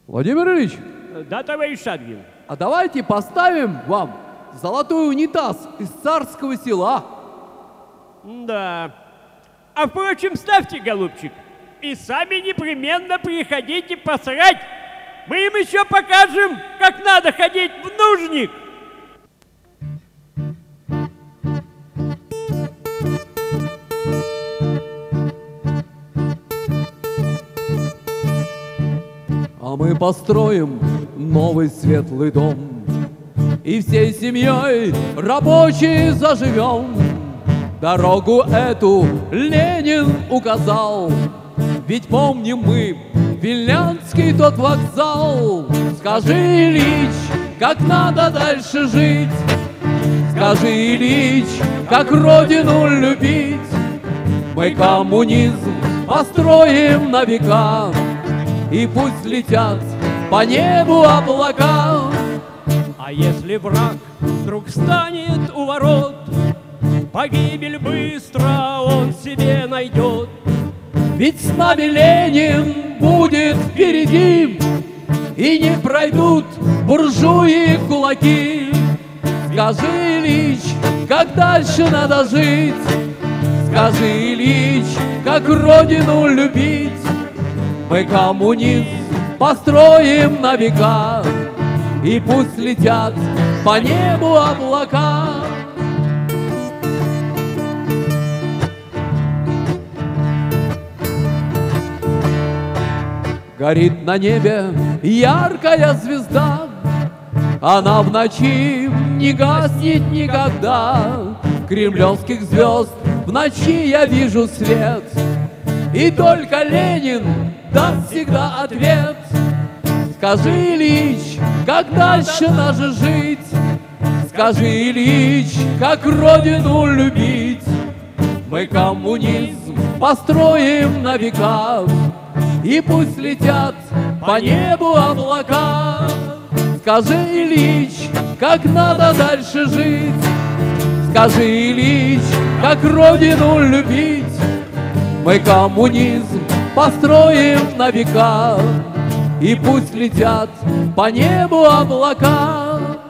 Владимир Ильич, Да, товарищ Шадгин. а давайте поставим вам золотой унитаз из Царского Села. Да. А впрочем, ставьте, голубчик, и сами непременно приходите посрать. Мы им еще покажем, как надо ходить в нужник. А мы построим новый светлый дом и всей семьей рабочие заживем. Дорогу эту Ленин указал, ведь помним мы Финляндский тот вокзал. Скажи, Ильич, как надо дальше жить? Скажи, Ильич, как родину любить? Мы коммунизм построим на века, и пусть летят по небу облака. А если враг вдруг станет у ворот, погибель быстро он себе найдет. Ведь с нами Ленин будет впереди, и не пройдут буржуи кулаки. Скажи, Ильич, как дальше надо жить? Скажи, Ильич, как родину любить? Мы коммунизм построим на века, и пусть летят по небу облака. Горит на небе яркая звезда, она в ночи не гаснет никогда. Кремлевских звезд в ночи я вижу свет, и только Ленин даст всегда ответ. Скажи, Ильич, как дальше надо жить? Скажи, Ильич, как родину любить? Мы коммунизм построим на века, и пусть летят по небу облака. Скажи, Ильич, как надо дальше жить? Скажи, Ильич, как родину любить? Мы коммунизм построим на века, и пусть летят по небу облака.